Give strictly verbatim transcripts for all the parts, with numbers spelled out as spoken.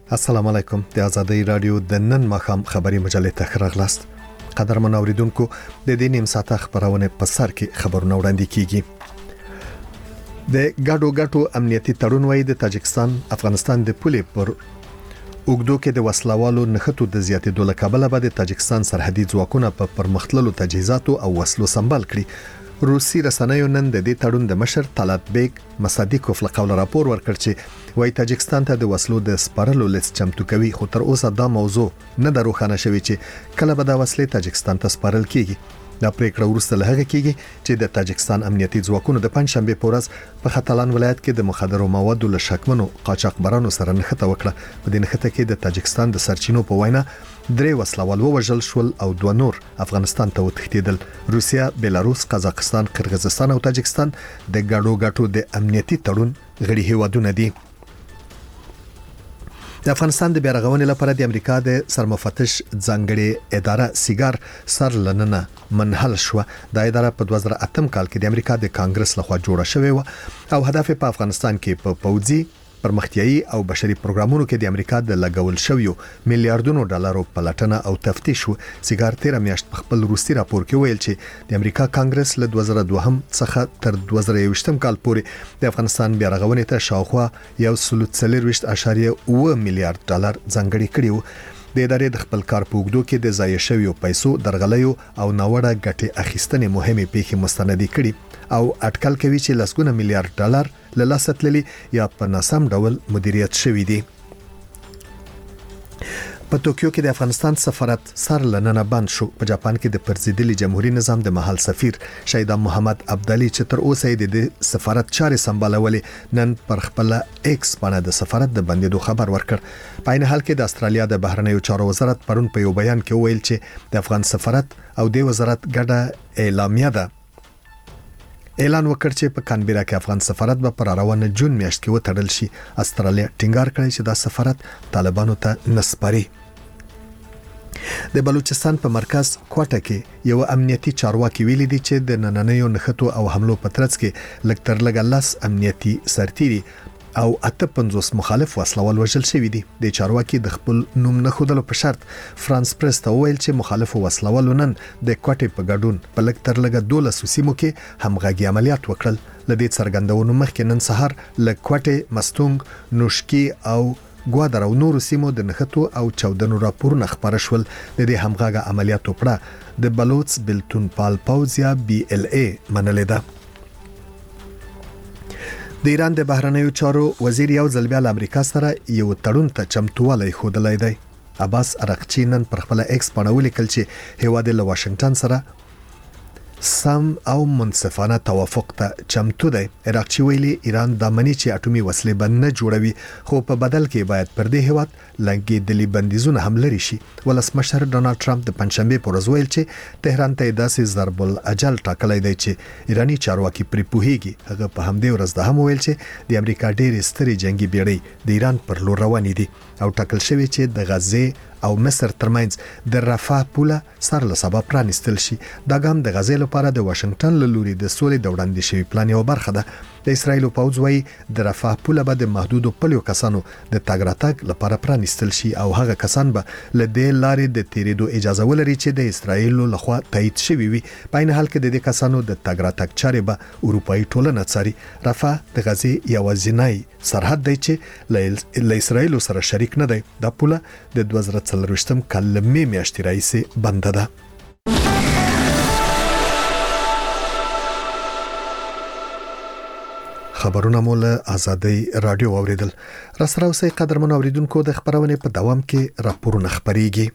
السلام علیکم. د آزادۍ رادیو د نن ماښام خبري مجلې ته راغلاست. قدرمن اوریدونکو، د دې نیم ساعته خبرونه په سر کې خبرونه وړاندې کیږي. د ګډو ګټو امنیتي تړون وای د تاجکستان افغانستان د پولې پر اوګدو کې د وسلوالو نخټو د زیاتېدو له کبله به د تاجکستان سرحدي ځواکونه په پرمختللو تجهیزاتو او وسلو سمبال کړي. روسي رسنیو نن د دې تړون د مشر طلات بیگ مصادیکوف له قوله راپور ورکړ چې وای تاجکستان ته د وسلو د سپارلو لیست چمتو کوي، خو تر اوسه دا موضوع نه دروخانه شوی چې کله به دا وسلې تاجکستان ته سپارل کیږي. دا پریکړه وروسته له هغه کیږي چې د تاجکستان امنیتي ځواکونو د پنځشنبه په ورځ په ختلان ولایت کې د مخدرو موادو له شکمنو قاچاقبرانو سره نښته وکړه. په دې نښته کې د تاجکستان د سرچینو په وینا درې وسلوال ووژل شول او دوه نور افغانستان ته وتښتیدل. روسیا، بلاروس، قزاقستان، قرغیزستان او تاجکستان د ګډو ګټو د امنیتي تړون غړي هیوادونه دي. د افغانستان د بیارغونې لپاره د امریکا د سرمفتش ځانګړي اداره سیګار سر لننه منحل شو. د اداره په دوه زره اتم کال کې د امریکا د کانګرس لخوا جوړه شوې و او هدف په افغانستان کې په پوځي، پرمختیایي او بشري پروګرامونو کې د امریکا د لګول شویو میلیارډونو ډالرو پلټنه او تفتیش و. سیګار تیر میاشت په خپل روسي راپور کې ویل چې د امریکا کانګرس له دوه زره دوه څخه تر دوه زره یوویشت کال پورې د افغانستان بیارغونې ته شاوخوا یو سل څلور اشاریه اوه میلیارډ ډالر ځانګړي کړي وو. د ادارې د خپل کار په اوږدو کې د ضایع شویو پیسو درغلیو او ناوړه ګټې اخیستنې مهمه پیښې مستندې کړي او اټکل کوي چې لسګونه میلیارډ ډالر له لاسه تللي یا په ناسم ډول مدیریت شوی دي. په توکیو کې د افغانستان سفارت سر لننه بند شو. په جاپان کې د پرزیدلي جمهوریت نظام د محل سفیر شهید محمد عبدالي چې تر اوسه د سفارت چارې سمبالولې نن پر خپل ایکس باندې د سفارت د بندیدو خبر ورکړ. په عین حال کې د استرالیا د بهرنیو چارو وزارت پرون په یو بیان کې ویل چې د افغان سفارت او د وزارت ګډه اعلامیه ده اعلان وکړ چې په کانبرا کې افغان سفارت به پر روانه جون میاشت کې وتړل شي. استرالیا ټینګار کړی چې دا سفارت طالبانو ته نسپاري. د بلوچستان په مرکز کوټه کې یو امنیتي چارواکي ویلي دي چې د نننیو نښتو او حملو په ترڅ کې لږ تر لږه لس امنیتي سرتیري او اته پنځوس مخالف وسلوال وژل شوی دي. د چارواکي د خپل نوم نه خودلو په شرط فرانس پریس ته ویل چې مخالف وسلوال نن د کوټې په ګډون په لږ تر لږه دولس سیمو کې همغږي عملیات وکړل. لدې څرګندونو مخکې نن سهار له کوټې، مستونګ، نوشکی او ګوادر او نور سیمو د نښتو او چاودنو راپورونه خبر شول. د دې همغږه عملیاتو پړه د بلوچ بلتون پال پوزیا بی ال ای منلې ده. د ایران د بهرنیو چارو وزیر یو ځل بیا له امریکا سره یو تړون ته چمتووالی ښودلی دی. عباس ارغچی نن پر خپل ایکس باندې ولیکل چې هیواد له واشنگټن سره سم او منصفانه توافق ته چمتو دی. ارغچی ویلي ایران د منی چې اټومي وسلې بند نه جوړوي، خو په بدل کې باید پر دې هیواد لنګېدلي بندیزونه هم لري شي. ولسمشر ډونالد ټرمپ د پنځشنبه په ورځ ویل چې تهران ته داسې ضرب الاجل ټاکلی دی چې ایرانی چارواکي پرې پوهیږي. هغه په همدې ورځ د هم ویل چې د امریکا ډېرې سترې جنگي بیړۍ د ایران پر لور روانې دي او ټاکل شوی چې د غزې او مصر ترمنځ د رفح پوله سر له سبا پرانستل شي. دا ګام د غزې لپاره د واشنگټن له لوري د سولې د وړاندې شوی پلان یو برخه ده. د اسرایل پوځ وايي د رفح پوله به د محدودو پلیو کسانو د تګ راتګ لپاره پرانستل شي او هغه کسان به له دې لارې د تیریدو اجازه ولري چې د اسرایل لخوا تایید شوی وي. په عین حال کې د دې کسانو د تګ راتګ چارې به اروپאי ټولنه څاري. رفح د غزې یوازینی سرحد دی چې له اسرایل سره شریک نه دی. دا پوله د دوه زره څلرویشتم کال له می میاشتې راهیسې بنده ده. خبرونه مو له آزادۍ رادیو اوریدل. را سره اوسئ قدرمن اوریدونکو، د خبرونې په دوام کې راپورونه خبريږي.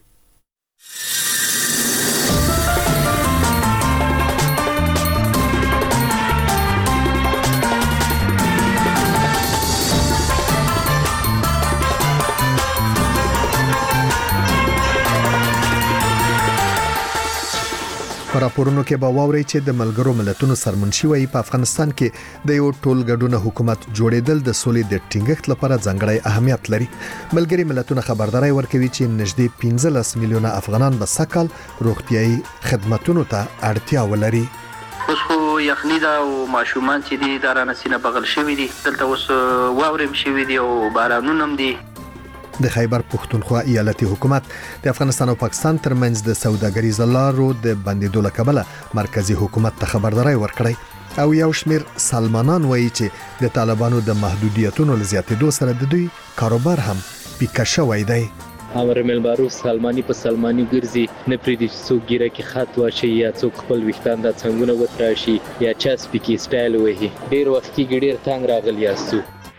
په راپورونو کې به واوري چې د ملګرو ملتونو سرمنشي وایي په افغانستان کې د یو ټولګډونه حکومت جوړېدل د سولې د ټینګښت لپاره ځانګړی اهمیت لري. ملګري ملتونه خبرداري ورکوي چې نږدې پنځلس میلیونه افغانان به سکهال روغتيایي خدماتو ته اړتیا ولري. اوس خو یخني دا او ماشومان چې دي دا رانه سینه بغل شوي دي، دلته اوس واورم شوي دي او بارانونه هم دي. د خیبر پښتونخوا ایالتي حکومت د افغانستان او پاکستان ترمنځ د سوداګریز لارو د بندیدو له کبله مرکزی حکومت ته خبرداري ورکړی او یو شمیر سلمانان وایي چې د طالبانو د محدودیتونو لزیاتېدو سره د دوی کاروبار هم پیکه شوی دی. امر ملبارو سلمانی په سلمانی ګرځي نه پریدي څوک ګیره کې خط واچي یا څوک خپل وختان د څنګهونه وتراشي یا چا سپیکی سټایل وهي. ډیر وخت کې ډیر تنگ راغلی یاستو.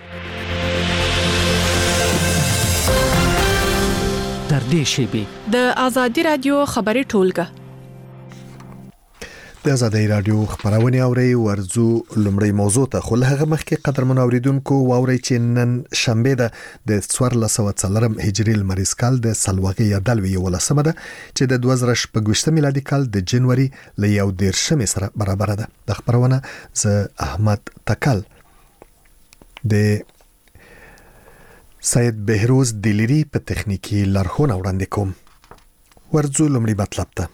در دې شیبې د آزادي رادیو خبري ټولګه د آزادي رادیو خبرونه اوري ورزو لمړی موضوع ته خو له هغه مخکې قدرمن اوریدونکو واوري چې نن شنبه ده د څوارلس سوه څلورم هجري لمریز کال د سلواغې یادلوي ولسمه ده چې د دوه زره شپږ میلادي کال د جنوري ل یو دیرشمې سره برابر ده. د خبرونه ز احمد تکل د سید بهروز دلیری په تخنیکی لارښوونه وړاندې کوم. ورزو لمړی مطلب ته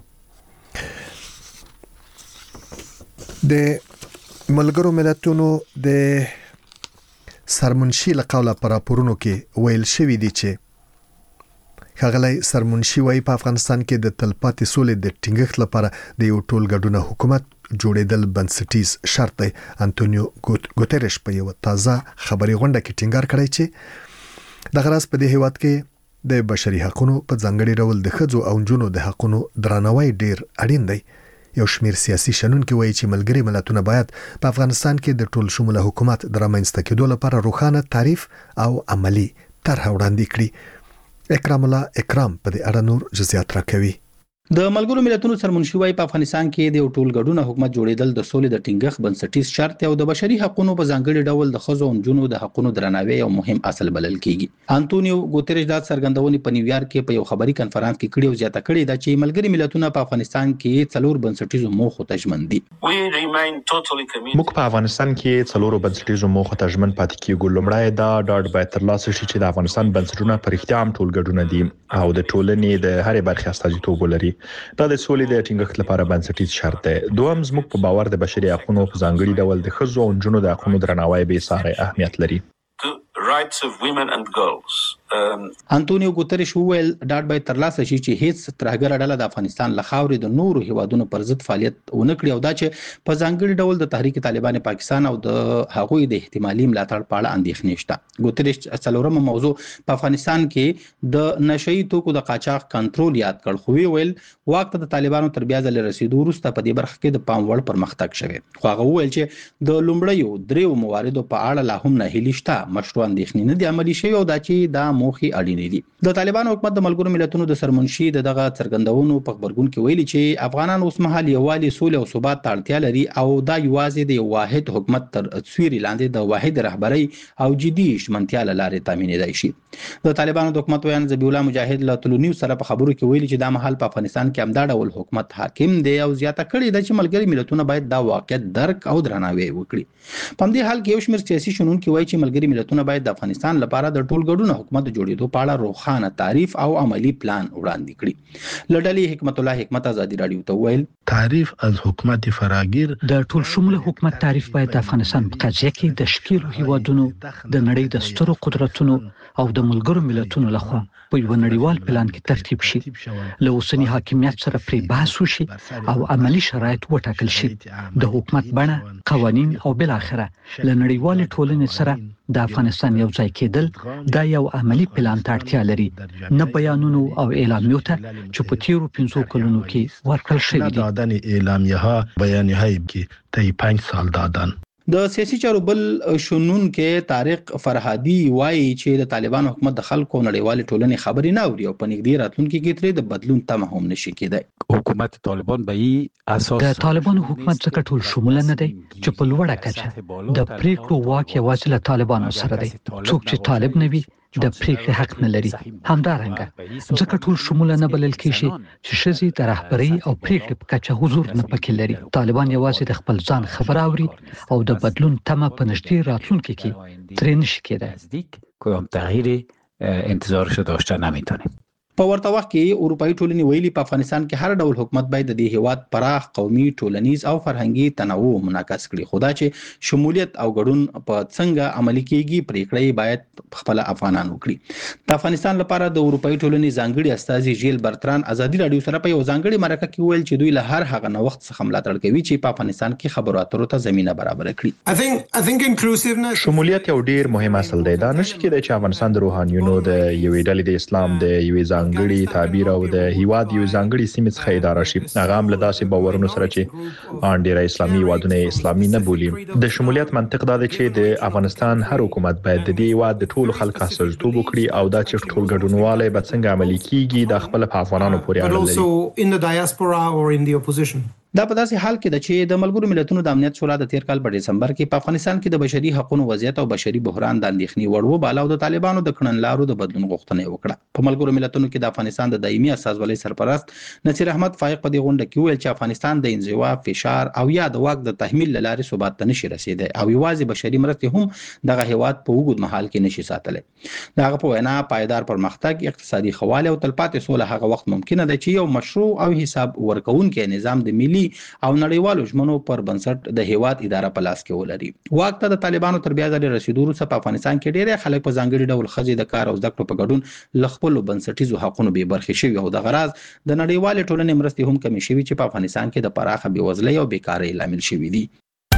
د ملګرو ملتونو د سرمنشي له قوله پر راپورونو کې ویل شوی دی چې ښاغلی سرمنشي وايي په افغانستان کې د تلپاتې سولې د ټینګښت لپاره د یو ټولګډونه حکومت جوړېدل بنسټیز شرط دی. انټونیو ګوتریش په یو تازه خبري غونډه کې ټینګار کړی چې د غراس په دې هیواد کې د بشري حقوقو په ځانګړي ډول د ښځو او نجونو د حقوقو درناوی ډیر اړین دی. یو شمیر سیاسي شنونکي وایي چې ملګري ملتونه باید په افغانستان کې د ټول شموله حکومت د رامنځته کېدو لپاره روښانه تعریف او عملی طرح وړاندې کړي. اکرام الله اکرام په دې اړه نور جزئیات راکوي. د ملګرو ملتونو سرمنشي وايي په افغانستان کې د یو ټولګډونه حکومت جوړېدل د سولې د ټینګښت بنسټیز شرط او د بشري حقوقو په ځانګړي ډول د ښځو او نجونو د حقوقو درناوی یو مهم اصل بلل کیږي. انټونیو ګوتریش دا څرګندونې په نیویارک کې په یو خبري کانفرنس کې کړي او زیاته کړي دا چې ملګري ملتونه په افغانستان کې څلور بنسټیزو موخو ته ژمن دي. موږ په افغانستان کې څلور بنسټیزو موخو ته ژمن پاتې کیږو. لومړی دا ډاډ باید ترلاسه شي چې د افغانستان بنسټونه په رښتیا هم ټولګډونه دي او د ټولنې د هرې برخې استازیتوب ولري. دا د سولې د ټینګښت لپاره بنسټیز شرط دی. دوم زموږ په باور د بشري حقوقو په ځانګړي ډول د ښځو او نجونو د حقوقو درناوی به ساري اهمیت لري. انټونیو ګوتریش وویل ډاډ باید ترلاسه شي چې هیڅ ترهګر ډله د افغانستان له خاورې د نورو هیوادونو پر ضد فعالیت ونه کړي او دا چې په ځانګړي ډول د تحریک طالبان پاکستان او د هغوی د احتمالي ملاتړ په اړه اندېښنې شته. ګوتریش څلورمه موضوع په افغانستان کې د نشئی توکو د قاچاق کنټرول یاد کړ خو ویل واک ته د طالبانو تر بیا ځل رسیدو وروسته په دې برخه کې د پام وړ پرمختګ شوی. خو هغه ویل چې د لومړیو دریو مواردو په اړه لا هم ناهیلي شته، مشروع اندېښنې نه دي عملي شوی او دا چې دا موخې اړینې دي. د طالبانو حکومت د ملګرو ملتونو د سرمنشي دغه څرګندونو په خبرګون کې ویلي چې افغانان اوس مهال یووالي، سولې او ثبات ته اړتیا لري او دا یوازې د یو واحد حکومت تر سیوري لاندې د واحد رهبرۍ او جدي شمنتیا له لارې تامینېدای شي. د طالبانو د حکومت ویان ذبیح الله مجاهد له تلونیو سره په خبرو کې ویلي چې دا مهال په افغانستان کې همدا ډول حکومت حاکم دی او زیاته کړې ده چې ملګري ملتونه باید دا واقعیت درک او درناوی وکړي. په دې حال کې یو شمېر سیاسي شنونکي وایي چې ملګري ملتونه باید د افغانستان لپاره د ټولګډونه حکومت جوړېدو په اړه روښانه تعریف او عملی پلان وړاندې کړي. لډلې حکمت الله حکمت آزادي رادیو ته ویل تعریف از حکومت فراگیر د ټول شموله حکومت تعریف باید د افغانستان په قضیه کې د شپږ هیوادونو د نړۍ د سترو قدرتونو او د ملګرو ملتونو لخوا په یو نړیوال پلان کې ترتیب شي، له اوسنی حاکمیت سره پرې بحث وشي او عملی شرایط وټاکل شي. د حکومت بڼه، قوانین او بل اخره له نړیوال ټولنې سره د افغانستان یو ځای کېدل دا یو عملی پلان ته اړتیا لري، نه بیانونو او اعلامیو ته چې په تیرو پنځو کلونو کې ورکړل شوي دي. دادن اعلامیه ها بیانیه های که طی پنج سال دادن. د سیاسي چارو بل شنونکي طارق فرهادي وایي چې د طالبانو حکومت د خلکو نړیوال ټولنې خبرې نه اوري او په نږدې راتلونکي کې ترې د بدلون تمه هم نشي کېدای. حکومت طالبان به ای اساس د طالبانو حکومت څخه ټول شموله نه دی چې په لوړه کچه د پریکړو واک یوازې له طالبانو سره دی. څوک چې طالب نه وي د پریکړې حق نه لري. همدارنګه ځکه ټول شموله نه بلل کېږي چې ښځې د رهبرۍ او پریکړې په کچه حضور نه پکې لري. طالبان یوازې د خپل ځان خبره اوري او د بدلون تمه په نږدې راتلونکي کې ترې نشي کېدای. کوم تغییر انتظارش داشته نمیتونیم. په ورته وخت کې اروپאי ټولنې ویلي په افغانستان کې هر ډول حکومت باید د دې هیواد پراخ قومي ټولنیز او فرهنګي تنوع منعکس کړي، خو دا چې شمولیت او ګډون په څنګه عملي کیږي پریکړې باید خپل افغانان وکړي. د افغانستان لپاره د اروپאי ټولنې ځانګړي استازي ژیل برتران ازادي رادیو سره په یو ځانګړي مرکه کې ویل چې دوی له هر هغه نوښت څخه ملاتړ کوي چې په افغانستان کې خبرو اترو ته زمينه برابر کړي. شمولیت یو ډیر مهم اصل دی. دا نشي کېدای چې افغانستان د روحانيونو د یوې ډلې د اسلام د یوې ځانګړي تعبیر او د هیواد یو ځانګړي سیمه څخه اداره شي. هغه هم له داسې باورونو سره چې ان ډیر اسلامي وادونه اسلامي نه بولي. د شمولیت منطق دا دی چې د افغانستان هر حکومت باید د دې هیواد د ټولو خلکو استازیتوب وکړي او دا چې ټول ګډونواله به څنګه عملي کیږي د خپل په افغانانو پورې اړه لري. دا په داسې حال کې ده چې د ملګرو ملتونو د امنیت شورا د تیر کال په دسمبر کې په افغانستان کې د بشري حقوقو وضعیت او بشري بحران د اندېښنې وړ وباله او د طالبانو د کړنلارو د بدلون غوښتنه وکړه. په ملګرو ملتونو کې د افغانستان د دایمي استازولۍ سرپرست نصیر احمد فائق په دې غونډه کې ویل چې افغانستان د انزوا، فشار او یا د واک د تحمیل لارې ثبات ته نشي رسیدای او یوازې بشري مرستې هم دغه هیواد په وګړو مهال کې نشي ساتلی. دغه په وینا پایدار پرمختګ، اقتصادي خواله او تلپاتې سوله هغه وخت ممکنه ده چې یو مشروع او حساب ورکوونکی نظام د ملي او نړیوالو ژمنو پر بنسټ د هیواد اداره په لاس کې ولري. واک ته د طالبانو تر بیا ځلې رسیدو وروسته په افغانستان کې ډېری خلک په ځانګړي ډول ښځې د کار او زده کړو په ګډون له خپلو بنسټیزو حقونو بې برخې شوي او دغه راز د نړیوالې ټولنې مرستې هم کمې شوي چې په افغانستان کې د پراخه بېوزلۍ او بیکارۍ لامل شوي دي.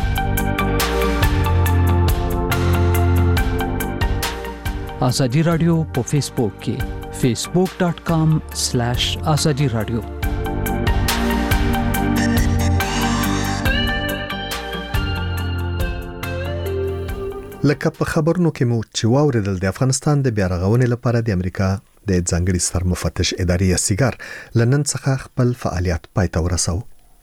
ازادي رادیو په فیسبوک کې فیسبوک ډاٹ کام سلیش ازادي رادیو. لکه په خبرونو کې مو چې واوریدل د افغانستان د بیا رغونې لپاره د امریکا د ځانګړي ستر مفتش ادارې سیګار لنن څخه خپل فعالیت پای ته ورساو.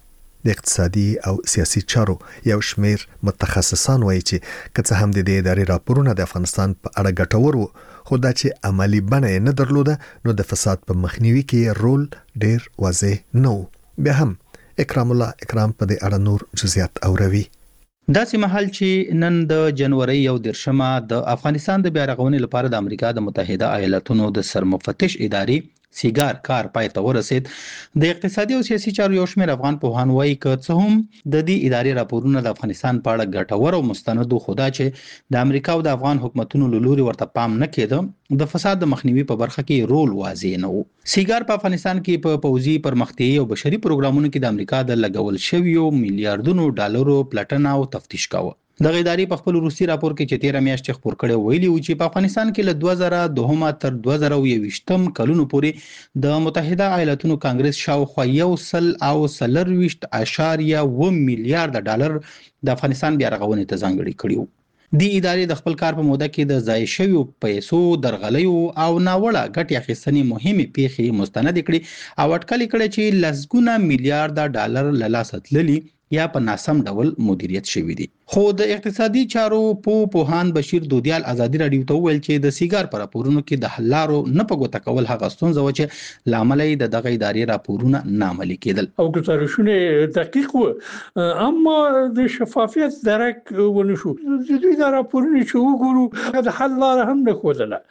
د اقتصادي او سیاسي چارو یو شمیر متخصصان وایي چې کله هم د دې ادارې راپورونه د افغانستان په اړه ګټور وو، خو دا چې عملی بڼه نه درلوده نو د فساد په مخنیوي کې رول ډیر واضح نه و. بیا هم اکرام الله اکرام په دې اړه نور جزئیات اوروي. داسې مهال چې نن د جنوري یو دیرشمه د افغانستان د بیا رغونې لپاره د امریکا د متحده ایالاتونو د سرمفتش ادارې سیګار کار پای ته ورسید، د اقتصادي او سیاسي چارو یو شمېر افغان پوهان وایي که څه هم د دې ادارې راپورونه د افغانستان په اړه ګټور او مستند خو دا چې د امریکا او د افغان حکومتونو له لوري ورته پام نه کېده د فساد د مخنیوي په برخه کې رول واضح نه و. سیګار په افغانستان کې په پوځي پرمختیايي او بشري پروګرامونو کې د امریکا د لګول شویو میلیارډونو ډالرو پلټنه او تفتیش کاوه. د ادارې په خپل روسي راپور کې چې تیره میاشت خبر کړي ویلي و چې په افغانستان کې له دوه زره دوه تر دوه زره یوویشتم کلونو پورې د متحده ایالاتونو کانګرس شاوخوا یو سل او څلرویشت اعشاریه اووه میلیارډ ډالر د افغانستان بیا رغونې ته ځانګړي کړي وو. د ادارې د خپل کار په موده کې د ضایع شویو پیسو، درغلیو او ناوړه ګټې اخیستنې مهمې پیښې مستند کړي او اټکل کړي چې لسګونه میلیارډ ډالر له لاسه تللي یا په ناسم ډول مدیریت شوی دي. خو د اقتصادي چارو په پوهان بشیر دودیال ازادي رادیو ته ویل چې د سیګار پر راپورونو کې د حل لارو نه په ګوته کول هغه ستونزه و چې لامل یې د دغه ادارې راپورونه نامعلي کېدل او ګزارشونه دقیق و اما د شفافیت درک ونشو. د دوی د راپورونو چې وګورو د حل لار هم نه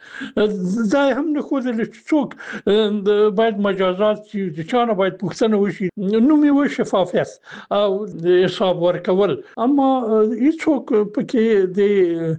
خوله دا هم نه خوله چې څوک باید مجازات چې چانه باید پوښتنه وشي نو مې و شفافیت او د حساب ورکول، اما هیڅوک پکې د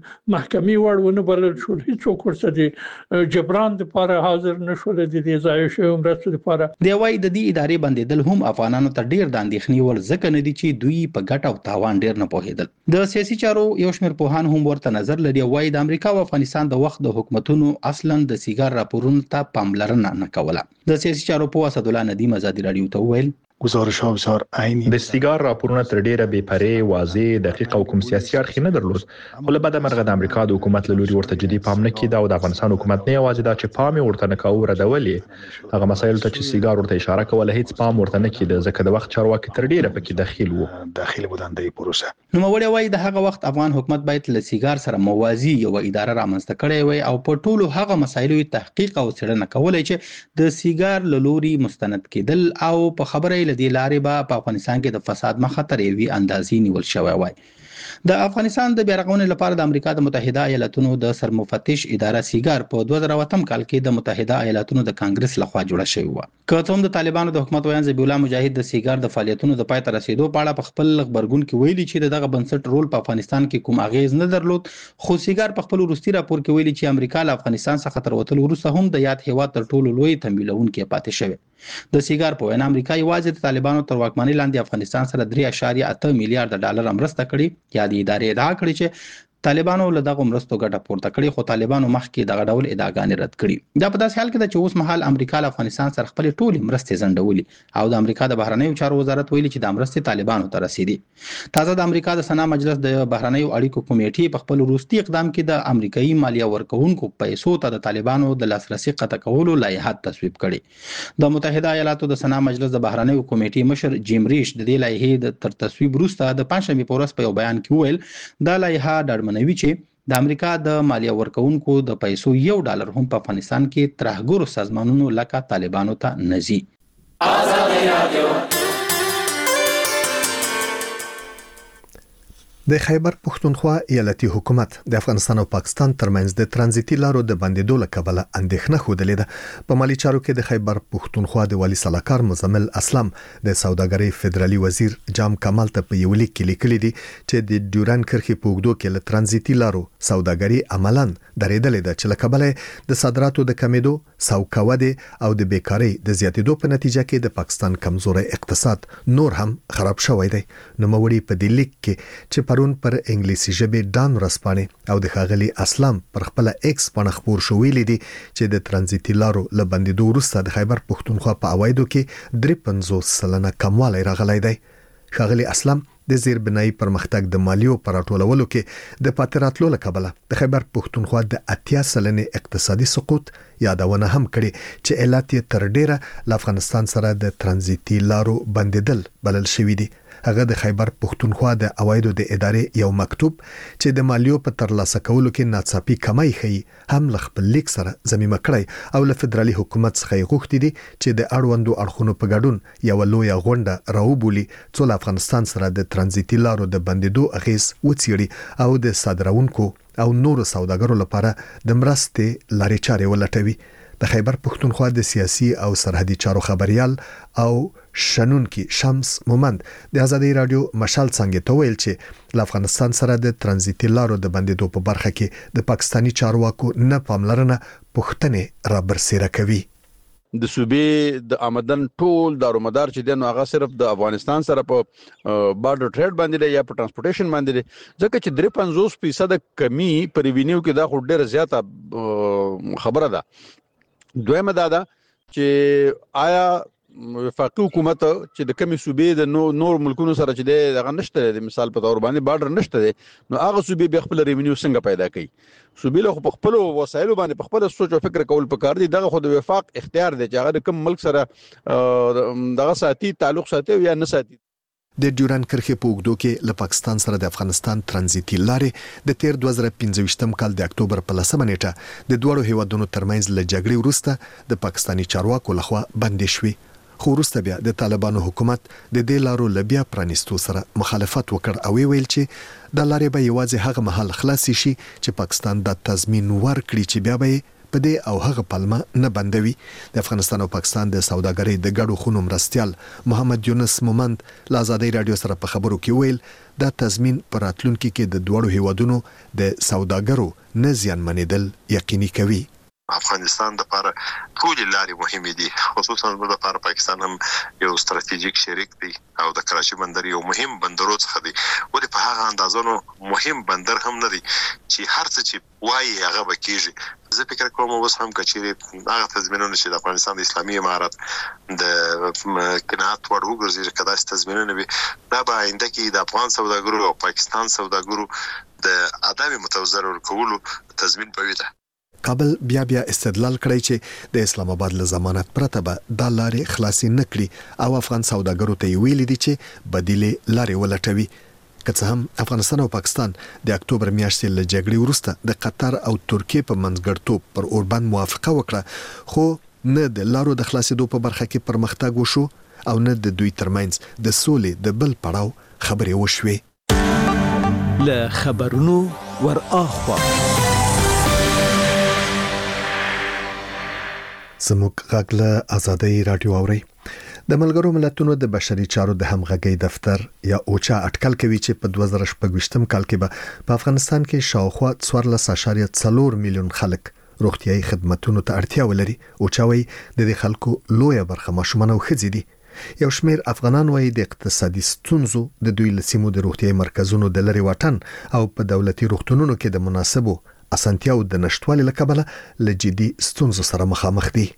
محکمې وړونه بلل شول، هیڅوک ورته د جبران لپاره حاضر نشول د دې ځای شو مرستو لپاره. دی وايي د دې ادارې بندیدل هم افغانانو ته ډیر د اندېښنې ور ځکه نه دي چې دوی په ګټه او تاوان ډیر نه پوهیدل. د سیاسي چارو یو شمېر پوهان هم ورته نظر لري، وايي د امریکا او افغانستان د وخت د حکومتونو اصلا د سیګار راپورونو ته پاملرنه نه کوله. د سیاسي چارو په اسد الله ندیم ازادي رادیو ته ویل گزارش ها بسیار عینی د سیګار راپورونه تر ډیره بې پرې، واضح، دقیق او کوم سیاسي اړخ نه درلود، خو له بده مرغه د امریکا د حکومت له لوري ورته جدي پام نه کېده او د افغانستان حکومت نه یوازې دا چې پام ورته نه کاوه ردولې هغه مسایل ته چې سیګار ورته اشاره کوله هیڅ پام ورته نه کېده ځکه د وخت چارواکي تر ډیره پکې داخل وو داخل بودن د پروسه. نو وړي وای د هغه وخت افغان حکومت باید له سیګار سره موازی یو اداره رامنځته کړي وي او په ټولو هغه مسایلو تحقیق او څېړنه کولای چې د سیګار له لوري مستند کېدل او په خبره لدی لارې به په افغانستان کې د فساد مخه تر یوې اندازې نیول شوی وای. د افغانستان د بیارغونې لپاره د امریکا د متحده ایالاتونو د سرمفتش اداره سیګار په دوه زره اووه کال کې د متحده ایالاتونو د کانګرس لخوا جوړه شوې و. که څوم د طالبانو د حکومت ویان ذبیح الله مجاهد د سیګار د فعالیتونو د پای ته رسیدو په اړه په خپل خبرګون کې ویلي چې دغه بنسټ رول په افغانستان کې کوم اغیز نه درلود، خو سیګار په خپل وروستي راپور کې ویلي چې امریکا له افغانستان څخه تر وتلو وروسته هم د یاد هیواد تر ټولو لوی تمویلونکې پاتې شوی. د سیګار په وینا امریکا یوازې د طالبانو تر واکمنۍ لاندې افغانستان سره درې اعشاریه اته میلیارډ ډالر مرسته کړې. یا د ادارې ادعا کړې چې طالبانو له دغه مرستو ګټه پورته کړې، خو طالبانو مخکې دغه ډول ادعاګانې رد کړې. دا په داسې حال کې ده چې اوس مهال امریکا له افغانستان سره خپل ټولې مرستې ځنډولې او د امریکا د بهرنیو چارو وزارت ویلي چې د مرستې طالبانو ته رسیدي. تازه د امریکا د سنا مجلس د بهرنیو اړیکو کمیټې په خپل وروستي اقدام کې د امریکایي مالیه ورکوونکو پیسو ته د طالبانو د لاسرسي قطع کولو لایحه تصویب کړې. د متحده ایالاتو د سنا مجلس د بهرنیو کمیټې مشر جیم ریش د دې لایحې د تر تصویب وروسته د پنځمې په ورځ په یو بیان کې وویل دا لایحه ډاډمنوي چې د امریکا د مالیه ورکوونکو د پیسو یو ډالر هم په افغانستان کې ترهګرو سازمانونو لکه طالبانو ته نزي. آزادي رادیو د خیبر پښتونخوا ایالتي حکومت د افغانستان او پاکستان ترمنځ د ترانزیتي لارو د بندیدو له کبله اندېښنه خوده لیده. په مالی چارو کې د خیبر پښتونخوا د والی صلاحکار مزمل اسلام د سوداګرۍ فدرالي وزیر جام کمال ته په یو لیک کې لیکلي دي چې د ډیورن کرښې په اوږدو کې له ترانزیتي لارو سوداګري عملاً درېدلې ده چې له کبله د صادراتو د کمیدو، سوکاودي او د بیکارۍ د زیاتېدو په نتیجه کې د پاکستان کمزوري اقتصاد نور هم خراب شوی دی. نو موري په دې لیک کې چې پر انګلیسي ژبه ډان رسپانه او د خاغلی اسلام پر خپل ایکس باندې خبر شو ویلي دي چې د ترانزیتي لارو له بندیدو وروسته د خیبر پښتونخوا په اوایدو کې درې پنځوس سلنه کموالی راغلی دی. خاغلی اسلام د زیربنایي پرمختګ د مالیو پر راټولولو کې د پاتراتلو له کبله د خیبر پښتونخوا د اتیا سلنې اقتصادي سقوط یادونه هم کړي چې علت یې تر ډیره له افغانستان سره د ترانزیتي لارو بندیدل بلل شوی دی. هغه د خیبر پښتونخوا د اوایدو د ادارې یو مکتوب چې د مالیو په ترلاسه کولو کې ناڅاپي کمای خي هم ل خپل لیک سره ضمیمه کړی او له فدرالي حکومت څخه غوښتي دي چې د اړوندو اړخونو په ګډون یو لوی غونډه راوبولي چې له افغانستان سره د ترانزیتي لارو د بندیدو اغیز وڅېړي او د صادرونکو او نورو سوداګرو لپاره د مرستې لارې چارې ولټوي. د خیبر پښتونخوا د سیاسي او سرحدي چارو خبريال او شنونکي شمس مومند د آزادۍ رادیو مشال څنګه ته ویل چې له افغانستان سره د ترانزیتي لارو د بندیدو په برخه کې د پاکستانی چارواکو نه پاملرنه پښتنې را برسېره کوي. د صوبې د آمدن ټول دارومدار چې دنو هغه صرف د افغانستان سره په بارډر ټریډ باندې یا په ترانسپورټیشن باندې ځکه چې درې پنځوس فیصد کمی په ریوینیو کې دا خو ډېر زیاته خبره ده. دویمه دا ده چې آیا وفاقي حکومت چې د کمی صوبې د نور ملکونو سره چې دغه نشته د مثال په تور باندې بارډر نشته نو هغه صوبې به خپل ریوینیو څنګه پیدا کوي؟ صوبې له په خپل وسایلو باندې په خپل سوچ او فکر کول پکار دي. دغه خو د وفاق اختیار دی چې هغه کوم ملک سره دغه ساتي تعلق ساتي یا نه ساتي. د ډیورن کرښې په اوږدو کې له پاکستان سره د افغانستان ترانزیتي لارې د تیر دوه زره پنځه کال د اکتوبر په لسمه نیټه د دوړو هیوادونو ترمنځ له جګړې وروسته د پاکستانی چارواکو لخوا بندې شوې، خو وروسته بیا د طالبانو حکومت د دې لارو لبیا پرانیستو سره مخالفت وکړ او ویل چې د لارې به یوازې هغه مهال خلاص شي چې پاکستان د تضمین ورکړي چې بیا به په دې او هغه پلمه نه بندوي. د افغانستان او پاکستان د سوداګرۍ د ګډو خونو مرستيال محمد یونس مومند له آزادۍ رادیو سره په خبرو کې ویل دا تضمین پر راتلونکي کې د دوړو هیوادونو د سوداګرو نه زیانمنېدل یقیني کوي. افغانستان د لپاره ټول لارې مهمه دي، خصوصا د لپاره پاکستان هم یو ستراتیژیک شریک دی او د کراچي بندر یو مهم بندرو څخه دی. ولې په هغه اندازونو مهم بندر هم نه دی چې هر څه چې وایي هغه بکیږي. زه فکر کوم اوس هم کچېری هغه تضمینونه چې د افغانستان د اسلامي امارت د قناعت وړ وګرځي کدا چې تضمینونه وي دا به آینده کې د افغان سوداګرو او پاکستان سوداګرو د عدم متوازن ورکولو تضمین پوي ده. کابل بیا بیا استدلال کړی چې د اسلام آباد له ضمانت پرته به د لارې خلاصي نکړي او افغان سوداګرو ته ویلي دي چې بدیلې لارې ولټوي. که څه هم افغانستان او پاکستان د اکتوبر میاشتې له جګړې وروسته د قطر او ترکیې په منځګړتوب پر اوربند موافقه وکړه، خو نه د لارو د خلاصېدو په برخه کې پرمختګ وشو او نه د دوی ترمنځ د سولې د بل پړاو خبرې وشوي. له خبرونو ور اخوا زموږ غږ له آزادۍ رادیو اوري. د ملګرو ملتونو د بشري چارو د همغږي دفتر یا اوچا اټکل کوي چې په دوه زره شپږ کال کې به په افغانستان کې شاوخوا څوارلس اعشاریه څلور میلیون خلک روغتيایي خدماتو ته اړتیا ولري. اوچا وایي د دې خلکو لویه برخه ماشومان او ښځې دي. یو شمېر افغانان وایي د اقتصادي ستونزو د دوی لسیمو د روغتيایي مرکزونو د لری واټن او په دولتي روغتونونو کې د مناسبو اسانتیاو د نشټوالي لکبله له جدي ستونزو سره مخامخ دي.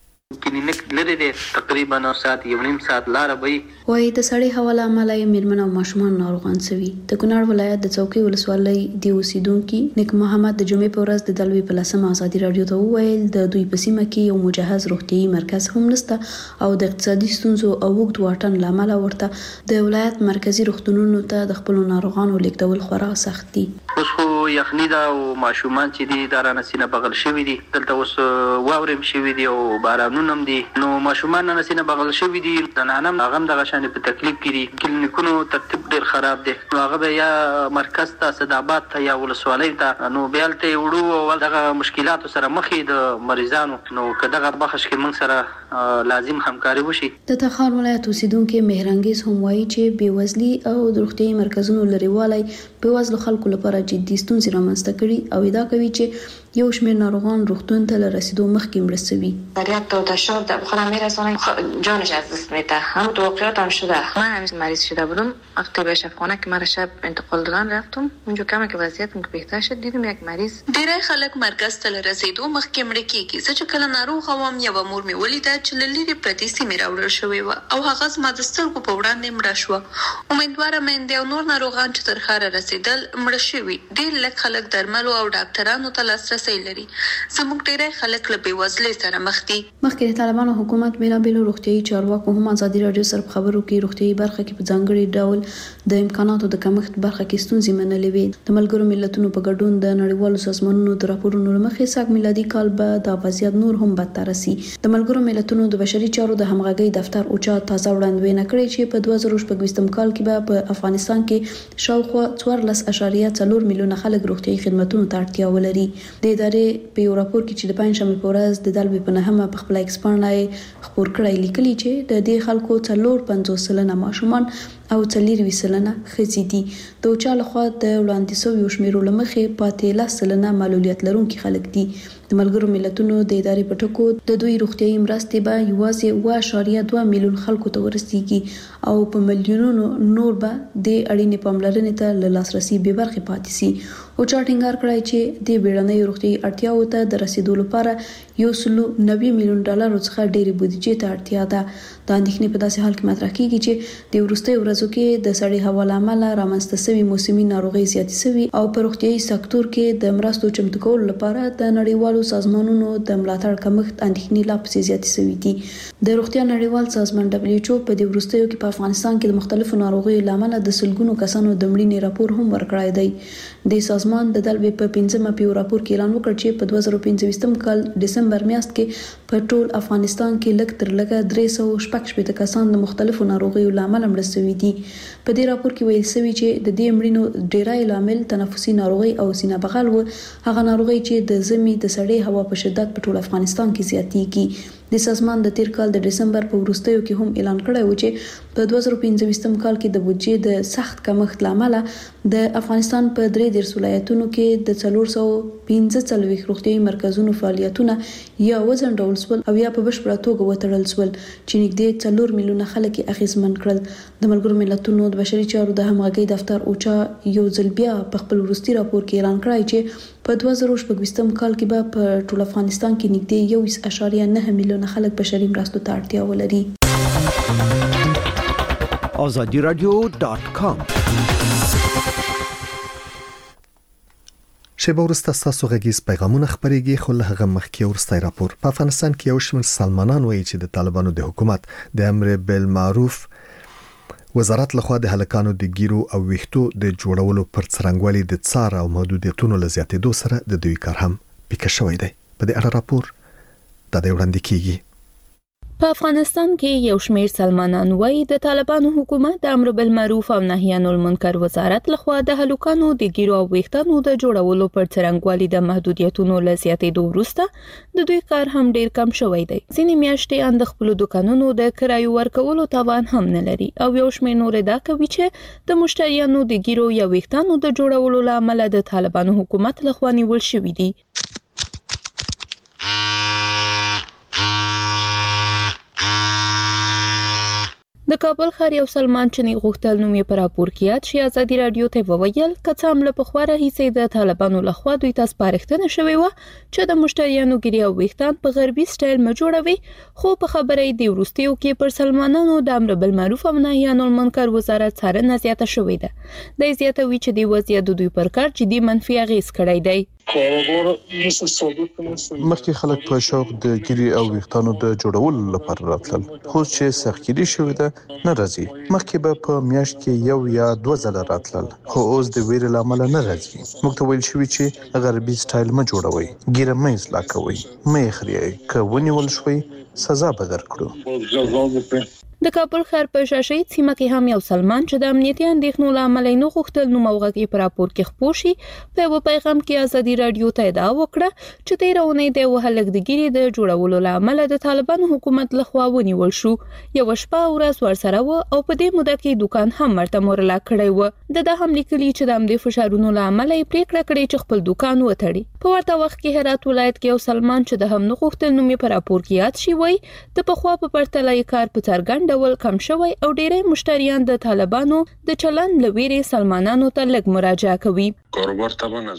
کلینیک لري دی تقریبا نو ساعت یو نیم ساعت لار به وای د سړی حواله عملای میرمن او ماشومان ناروغان سوي. د کونړ ولایت د څوکۍ ولسوالۍ دی اوسیدونکو نیک محمد د جمعې په ورځ د دلوي په لسمه ازادي رادیو ته وویل د دوی په سیمه کې یو مجهز روغتيایي مرکز هم نشته او د اقتصادي ستونزو او وګړو واټن لامل ورته د ولایت مرکزی روغتونونو ته د خپل ناروغانو لیکدول خورا سخت دي. اوس خو یخنی دا او ماشومان چې دي دا رانه سینه بغل شوی دي دلته اوس واورم شوی دي او بارانونه هم دي نو ماشومان نه سینه بغل شوی دي د نانم هغه د غشانې په تکلیف کې دي. کلینیکونو ترتیب ډیر خراب دي نو هغه یا مرکز ته صدابات ته یا ولسوالۍ ته نو بیالته وړو او دغه مشکلات سره مخې د مریضانو نو کداغه بخښ کې موږ سره لازم همکاري وشي. د تخار ولایت اوسیدونکو مهرنګیز هم وایي چې بیوزلي او د روغتيایي مرکزونو لريوالي په وزلو خلکو لپاره جدي ستونزې رامنځته کړي او ادعا کوي چې یو شمېر ناروغان روغتون ته رسیدو مخکې مړه شوي. دریافت و تشابه در بخونم میرسانه جانش از دست میده. هم توقعات هم شده. من همیشه مریض شده بودم وقتی به شفاخانه که مرا شب انتقال دادن رفتم اونجا کمه که وضعیتم که بهتر شد دیدم یک مریض ډیری خلک مرکز ته رسیدو مخکې مړه کیږي. زه چې کله ناروغ وم یو مور مې ولیده چې لری پرتی سیمه راوړل شوې و او هغه زما د سترګو په وړاندې مړه شو. امیدواره مې د نور ناروغان چې تر خاره رسیدل مړه شوي. ډیر لږ خلک درملو او ډاکټرانو ته لاسرسي لري. زموږ ډیری خلک له بیوزلۍ سره مخ دي. مخکې د طالبانو حکومت بیلابېلو روغتيایي چارواکو هم ازادي رادیو سره خبرو کې روغتيایي برخه کې په ځانګړي ډول د امکاناتو د کمښت برخه کې ستونزې منلې وي. د ملګرو ملتونو په ګډون د نړیوالو سازمانونو د راپورونو لمخې ساک میلادي کال به د وضعیت نور هم بدتر شي. د ملګرو ملتونو د بشري چارو د همغږي دفتر اوچا تازه وړاندوینه کړې چې په دوه زره شپږ کال کې به په افغانستان کې شاوخوا څوارلس اعشاریه څلور میلیونه خلک روغتيایي خدماتو ته اړتیا ولري. د ادارې په یو راپور کې چې د پنځشنبه په ورځ د دلوي په نهمه په خپل ایکسپانډای خبر کړی لیکلي چې د دې خلکو څلور پنځوس سلنه ماشومان او څلور سلنه ښځې دي. د اوچا لخوا د وړاندې شویو شمیرو لمخې پاتې لس سلنه معلولیت لرونکي خلک دي. د ملګرو ملتونو د ادارې په ټکو د دوی روغتيایي مرستې به یوازې اوه اعشاریه دوه میلیون خلکو ته ورسیږي او په میلیونونو نور به د اړینې پاملرنې ته له لاسرسي بې برخې پاتې شي. اوچا ټینګار کړی چې د بیړنۍ روغتيایي اړتیاو ته د رسیدو لپاره یو سلو نوي میلیون ډالر څخه ډېری بودیجې ته اړتیا ده. د اندېښنې په داسې حال کې مطرح کیږي چې د وروستیو ورځو کې د سړې هوا له امله رامنځته شوي موسمي ناروغۍ زیاتې شوي او په روغتيایي سکتور کې د مرستو چمتو کولو لپاره د نړیوالو سازمانونو د ملاتړ کمښت اندېښنې لا پسې زیاتې شوي دي. د روغتیا نړیوال سازمان دبليو ایچ او په دې وروستیو کې په افغانستان کې د مختلفو ناروغیو له امله د سلګونو کسانو د مړینې راپور هم ورکړی دی. د سازمان د دلوي په پنځمه پیو راپور کې اعلان وکړ چې په دوه زره پنځه کال ډسمبر میاشت کې په ټول افغانستان کې لږ تر لږه درې سوه شپږ شپېته کسان د مختلفو ناروغیو له امله مړه شوي دي. په دې راپور کې ویل شوی چې د دې مړینو ډیری لامل تنفسي ناروغي او سینه بغل و، هغه ناروغي چې د زمي د سړې هوا په شدت په ټول افغانستان کې زیاتېږي. د سازمان د تیر کال د ډسمبر په وروستیو کې هم اعلان کړی و چې په دوه زره پنځه کال کې د بودجې د سخت کمښت لامل د افغانستان په درې دیرش ولایتونو کې د څلور سوه پنځه څلوېښت روغتیایي مرکزونو فعالیتونه یا وځنډول شول او یا په بشپړه توګه وتړل شول چې نږدې څلور میلیونه خلک یې اغېزمن کړل. د ملګرو ملتونو د بشري چارو د همغږۍ دفتر اوچا یو ځل بیا په خپل وروستي راپور کې اعلان کړی چې په دوه زره شپږ کال کې به په ټول افغانستان کې نږدې یو اعشاریه نه میلیونه خلک بشري مرستو ته اړتیا ولري. آزادی رادیو ډاټ کام شیبه ورسته ستاسو غږیز پیغامونه خپرېږي، خو له هغه مخکې وروستی راپور. په افغانستان کې یو شمېر سلمانان وایي چې د طالبانو د حکومت د امر بالمعروف وزارت لخوا د هلکانو د ګیرو او ویښتو د جوړولو پر څرنګوالي د څار او محدودیتونو له زیاتېدو سره د دوی کار هم پیکه شوی دی. په دې اړه راپور د دې وړاندې کیږي. په افغانستان کې یو شمېر سلمانان وایي د طالبانو حکومت د امر بالمعروف او نهي عن المنکر وزارت لخوا د هلوکانو د ګیرو او ویښتانو د جوړولو پر څرنګوالي د محدودیتونو له زیاتېدو وروسته د دوی کار هم ډیر کم شوی دی. ځینې میاشتې ان د خپلو دوکانونو د کرایو ورکولو توان هم نه لري او یو شمېر نور دا کوي چې د مشتریانو د ګیرو یا ویښتانو د جوړولو له امله د طالبانو حکومت لخوا نیول شوي دي. د کابل ښار یو سلمان چني غوښتل نوم یې پر راپور کې یاد شي ازادي رادیو ته وویل کڅ هم له پخوا راهیسې د طالبانو لخوا دوی ته سپارښتنه شوې وه چې د مشتریانو ګیرې او ویښتان په غربي سټایل مه جوړوي، خو په خبره یې د وروستیو کې پر سلمانانو د امر بالمعروف او نهي عن المنکر وزارت څارنه زیاته شوې ده. د زیاتوي چې د وضعیت د دوی پر کار جدي منفي اغېز کړی دی. مخکې خلک په شوق د ګیري او ویښتانو د جوړولو لپاره راتلل، خو چې سختګیري شوې ده نه راځي. مخکې به په میاشت کې یو یا دوه ځله راتلل، خو اوس د ویرې له امله نه راځي. موږ ته ویل شوي چې غربي سټایل مه جوړوئ، ګیره مه اصلاح کوئ، مه یې خریئ، که ونیول شوئ سزا به درکړو. د کابل ښار په شاشې سیمه کې هم یو سلمان چې د امنیتي اندېښنو له امله نه غوښتل نوم او غږ یې په راپور کې خپور شي په یو پیغام کې ازادي رادیو ته ادعا وکړه چې تېره اونۍ د یو هلک د ګیرې د جوړولو له امله د طالبانو حکومت لخوا ونیول شو. یوه شپه او ورځ ورسره وه او په دې موده کې دوکان هم ورته مورله کړی وه. د ده هم لیکلي چې د همدې فشارونو له امله یې پرېکړه کړې چې خپل دوکان وتړي. په ورته وخت کې هرات ولایت کې یو سلمان چې د هم نه غوښتل نوم یې په راپور کې یاد شي وایي د پخوا په پرتله یې کار په څرګند ډول کم شوی او ډېری مشتریان د طالبانو د چلند له ویرې سلمانانو ته لږ مراجعه کوي. کار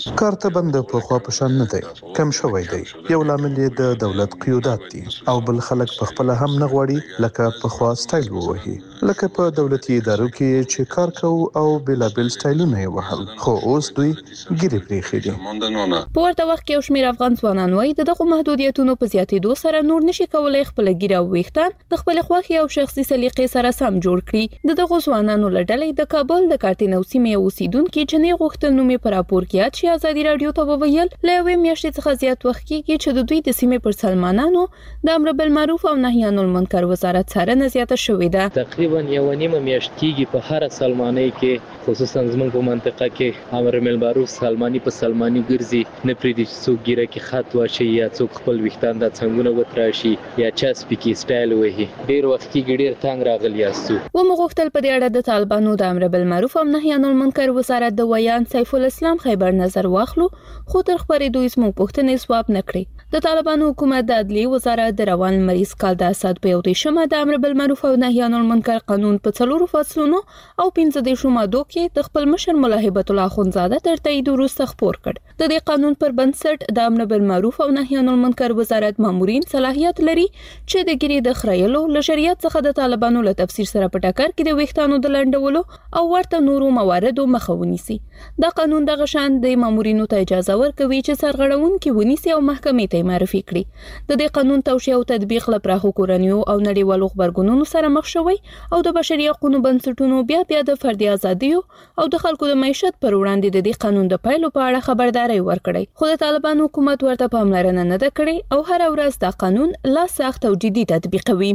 ته بند په خوا په شان نه دی، کم شوی دی. یو لامل یې د دولت قیودات دي او بل خلک په خپل هم نه غواړي لکه په خوا سټایل ووهي، لکه په دولتي ادارو کې چې کار کوو او بېلابېل سټایلونه یې وهل، خو اوس دوی ګیرې پرېښي دي. په ورته وخت کې یو شمېر افغان ځوانان وایي د دغو محدودیتونو په زیاتېدو سره نور نشي کولی خپله ګیره او ویښتان د خپلې خوښې او شخصي سلیقې سره سم جوړ کړي. د دغو ځوانانو له ډلې د کابل د کارتینو سیمې یو اوسیدونکي چې نه غوښتل نوم یې په راپور کې یاد شي ازادي رادیو ته وویل له یوې میاشتې څخه زیات وخت کېږي چې د دوی د سیمې پر سلمانانو د امر بالمعروف او نهي عن المنکر وزارت څارنه زیاته شوې ده. تقریبا یو نیمه میاشت کېږي په هر سلمانۍ کې خصوصا زموږ په منطقه کې امر بالمعروف سلمانی په سلمانی ګرځي، نه پرېږدي چې څوک ګیره کې خط واچوي یا څوک خپل ویښتان د څنګونه وتراشي یا چا سپیکي سټایل وهي. ډېر وخت کېږي ډېر تنګ راغلي یاستو. ومو غوښتل په دې اړه د طالبانو د امر بالمعروف او نهي عن المنکر وزارت د ویان سیف الاسلام خیبر نظر واخلو، خو تر خبرېدو یې زموږ پوښتنې ځواب نه کړې. د طالبانو حکومت د عدلیې وزارت د روان لمریز کال د اسد په یو دېرشمه د امر بالمعروف او نهي عن المنکر قانون په څلورو فصلونو او پنځه دېرشو مادو کې د خپل مشر ملا هیبت الله اخندزاده تر تایید وروسته خپور کړ. د دې قانون پر بنسټ د امر بالمعروف او نهي عن المنکر وزارت مامورین صلاحیت لري چې د ګیرې د خریلو له شریعت څخه د طالبانو له تفسیر سره په ټکر کې د ویښتانو د لنډولو او ورته نورو مواردو مخه ونیسي. دا قانون دغه شان د مامورینو ته اجازه ورکوي چې سرغړونکي ونیسي او محکمې ته معرفي کړي. د دې قانون توشیح او تطبیق له پراخو کورنیو او نړیوالو غبرګونونو سره مخ شوی او د بشري حقوقو بنسټونو بیا بیا د فردي ازادیو او د خلکو د معیشت پر وړاندې د دې قانون د پایلو په اړه خبرداري ورکړي، خو د طالبانو حکومت ورته پاملرنه نه ده کړې او هر ورځ دا قانون لا سخت او جدي تطبیقوي.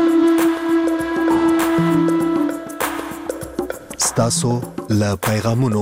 ستاسو له پیغامونو.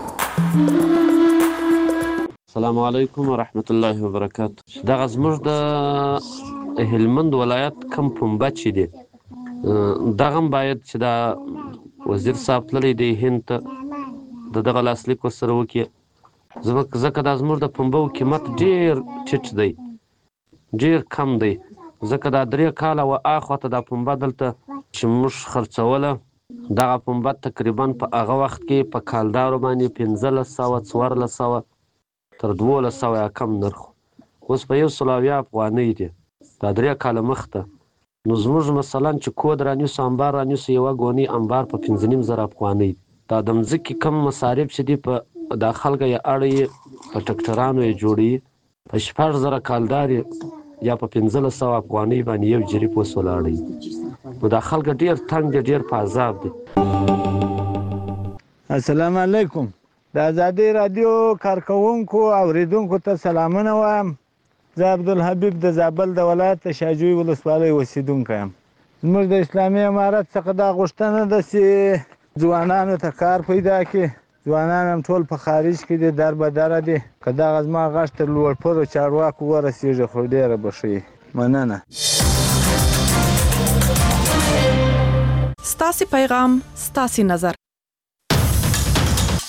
السلام علیکم ورحمت الله وبرکاته. دغه زموږ د هلمند ولایت کم پنبه چې دی دغه باید چې دا وزیر صاحب تللی دی هند ته د دغه لاسلیک ورسره وکړي، ځکه دا زموږ د پنبو قیمت ډېر ټیټ دی، ډېر کم دی، ځکه دا درې کاله و اخوا ته دا پنبه دلته چې موږ خرڅوله دغه پنبه تقریبا په هغه وخت کې په کالدارو باندې پنځلس سوه څوارلس سوه تر دولس سوه یا کم نرخ، اوس په یو سل او اویا افغانۍ دی. دا درې کاله مخته نو زموږ مثلا چې کود رانیسو امبار رانیسو یوه ګونۍ امبار په پنځه نیم زره افغانۍ. دا د مځکې کم مصارف چې دي په دا خلکه یې اړه یې په ټکټرانو یې جوړوي، په شپږ زره کالدار یا په پنځلس سوه افغانۍ باندې یو جریب اوس ولاړ دی. نو دا خلک ډېر تنګ دي، ډېر په عذاب دي. السلام علیکم. د ازادي رادیو کارکونکو او اوریدونکو ته سلامونه وایم. زه عبدالحبیب د زابل د ولایت شاجوی ولسوالۍ اوسیدونکی یم. زموږ د اسلامي امارت څخه دا غوښتنه ده چې ځوانانو ته کار پیدا کړي. ځوانان هم ټول په خارج کې دي، در به دره دي. که دغه زما غږ تر لوړپوړو چارواکو ورسېږي خو ډېره به ښه وي. مننه. ستاسې پیغام ستاسې نظر.